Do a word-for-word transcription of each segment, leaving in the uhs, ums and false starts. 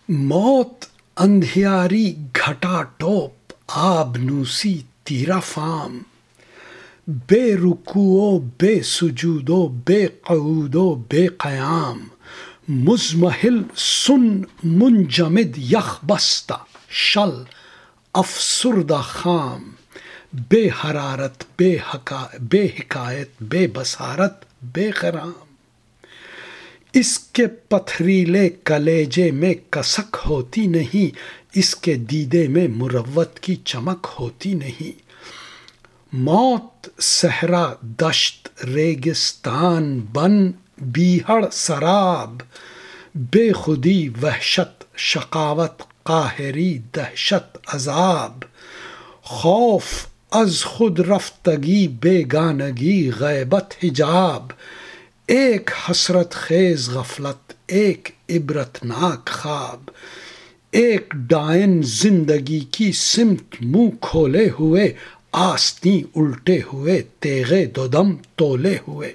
موت اندھیاری گھٹا ٹوپ آبنوسی تیرا فام، بے رکوع و بے سجود و بے قعود و بے قیام، مزمحل سن منجمد یخ بستہ شل افسردہ خام، بے حرارت بے حکا بے حکایت بے بصارت بے خرام، اس کے پتھریلے کلیجے میں کسک ہوتی نہیں، اس کے دیدے میں مروت کی چمک ہوتی نہیں۔ موت صحرا دشت ریگستان بن بیہڑ سراب، بے خودی وحشت شقاوت قاہری دہشت عذاب، خوف از خود رفتگی بیگانگی غیبت حجاب، ایک حسرت خیز غفلت ایک عبرتناک خواب، ایک ڈائن زندگی کی سمت منہ کھولے ہوئے، آستین الٹے ہوئے تیغے دو دم تولے ہوئے۔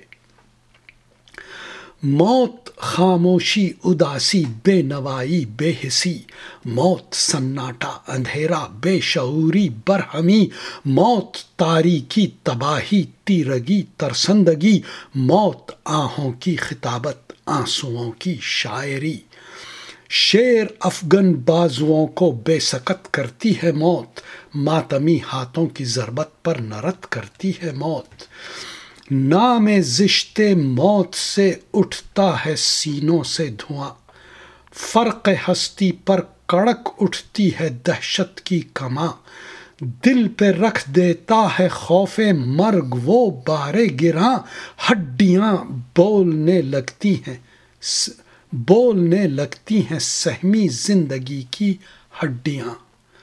موت خاموشی اداسی بے نوائی بے حسی، موت سناٹا اندھیرا بے شعوری برہمی، موت تاریکی تباہی تیرگی ترسندگی، موت آہوں کی خطابت آنسوؤں کی شاعری، شیر افغن بازوؤں کو بے سکت کرتی ہے موت، ماتمی ہاتھوں کی ضربت پر نرت کرتی ہے موت۔ نام زشت موت سے اٹھتا ہے سینوں سے دھواں، فرق ہستی پر کڑک اٹھتی ہے دہشت کی کماں، دل پہ رکھ دیتا ہے خوف مرگ وہ بار گراں، ہڈیاں بولنے لگتی ہیں بولنے لگتی ہیں سہمی زندگی کی ہڈیاں،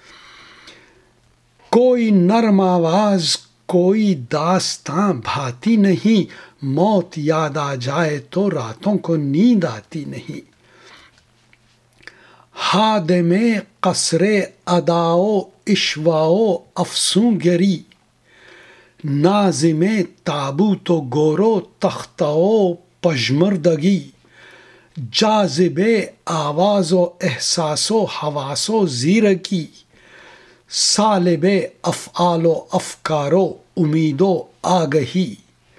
کوئی نرم آواز کوئی داستاں بھاتی نہیں، موت یاد آ جائے تو راتوں کو نیند آتی نہیں۔ ہادم قصر ادا و اشوا و افسوں گری، ناظم تابوت و گور و تختہ و پژمردگی، جاذب آواز و احساس و حواس و زیرکی، سالب افعال و افکار و امید و آگہی،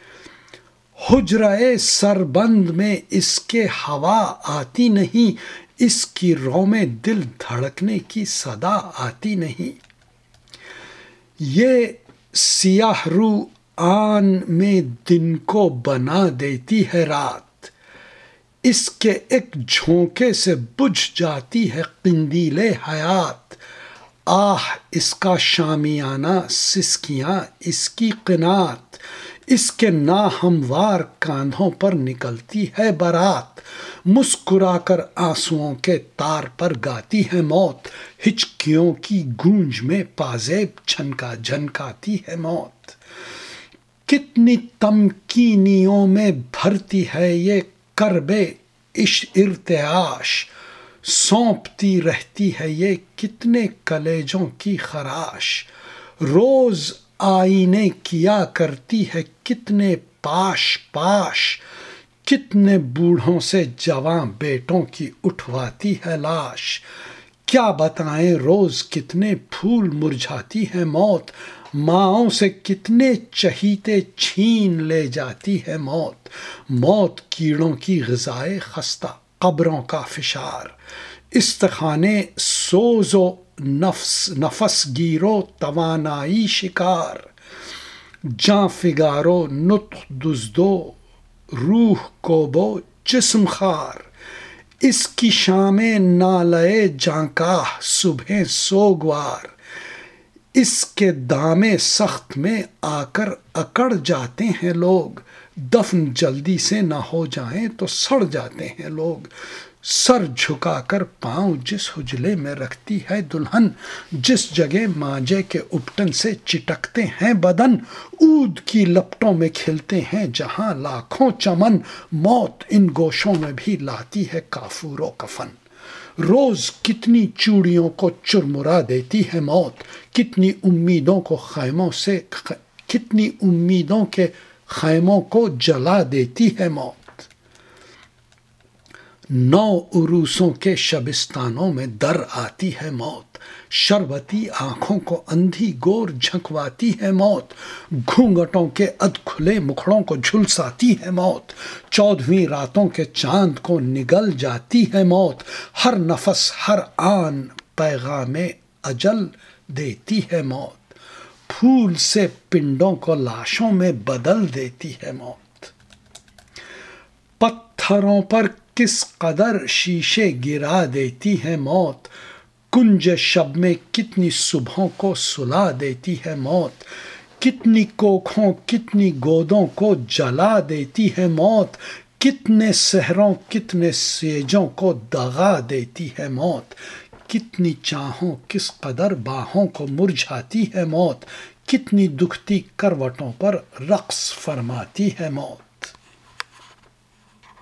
حجرۂ سربند میں اس کے ہوا آتی نہیں، اس کی رو میں دل دھڑکنے کی صدا آتی نہیں۔ یہ سیاہ رو آن میں دن کو بنا دیتی ہے رات، اس کے ایک جھونکے سے بجھ جاتی ہے قندیل حیات، آہ اس کا شامیانہ سسکیاں اس کی قنات، اس کے ناہموار کاندھوں پر نکلتی ہے بارات، مسکرا کر آنسوؤں کے تار پر گاتی ہے موت، ہچکیوں کی گونج میں پازیب چھنکا جھنکاتی ہے موت۔ کتنی تمکینیوں میں بھرتی ہے یہ کرب عش ارتعاش، سونپتی رہتی ہے یہ کتنے کلیجوں کی خراش، روز آئینے کیا کرتی ہے کتنے پاش پاش، کتنے بوڑھوں سے جواں بیٹوں کی اٹھواتی ہے لاش، کیا بتائیں روز کتنے پھول مرجھاتی ہے موت، ماؤں سے کتنے چہیتے چھین لے جاتی ہے موت، موت کیڑوں کی غذائے خستہ قبروں کا فشار، استخانے سوز و نفس نفس گیر و توانائی شکار، جاں فگارو نطق دزدو روح کوبو جسم خار، اس کی شامیں نالے جانکاہ صبح سوگوار، اس کے دامے سخت میں آ کر اکڑ جاتے ہیں لوگ، دفن جلدی سے نہ ہو جائیں تو سڑ جاتے ہیں لوگ، سر جھکا کر پاؤں جس حجلے میں رکھتی ہے دلہن، جس جگہ مانجے کے اپٹن سے چٹکتے ہیں بدن، عود کی لپٹوں میں کھلتے ہیں جہاں لاکھوں چمن، موت ان گوشوں میں بھی لاتی ہے کافور و کفن، روز کتنی چوڑیوں کو چرمرا دیتی ہے موت، کتنی امیدوں کو خیموں سے کتنی امیدوں کے خیموں کو جلا دیتی ہے موت۔ نو عروسوں کے شبستانوں میں در آتی ہے موت، شربتی آنکھوں کو اندھی گور جھنکواتی ہے موت، گھونگٹوں کے اد کھلے مکھڑوں کو جھلساتی ہے موت، چودھویں راتوں کے چاند کو نگل جاتی ہے موت، ہر نفس ہر آن پیغام اجل دیتی ہے موت، پھول سے پنڈوں کو لاشوں میں بدل دیتی ہے موت، پتھروں پر کس قدر شیشے گرا دیتی ہے موت، کنج شب میں کتنی صبحوں کو سلا دیتی ہے موت، کتنی کوکھوں کتنی گودوں کو جلا دیتی ہے موت، کتنے سحروں کتنے سیجوں کو دغا دیتی ہے موت، کتنی چاہوں کس قدر باہوں کو مرجھاتی ہے موت، کتنی دکھتی کروٹوں پر رقص فرماتی ہے موت۔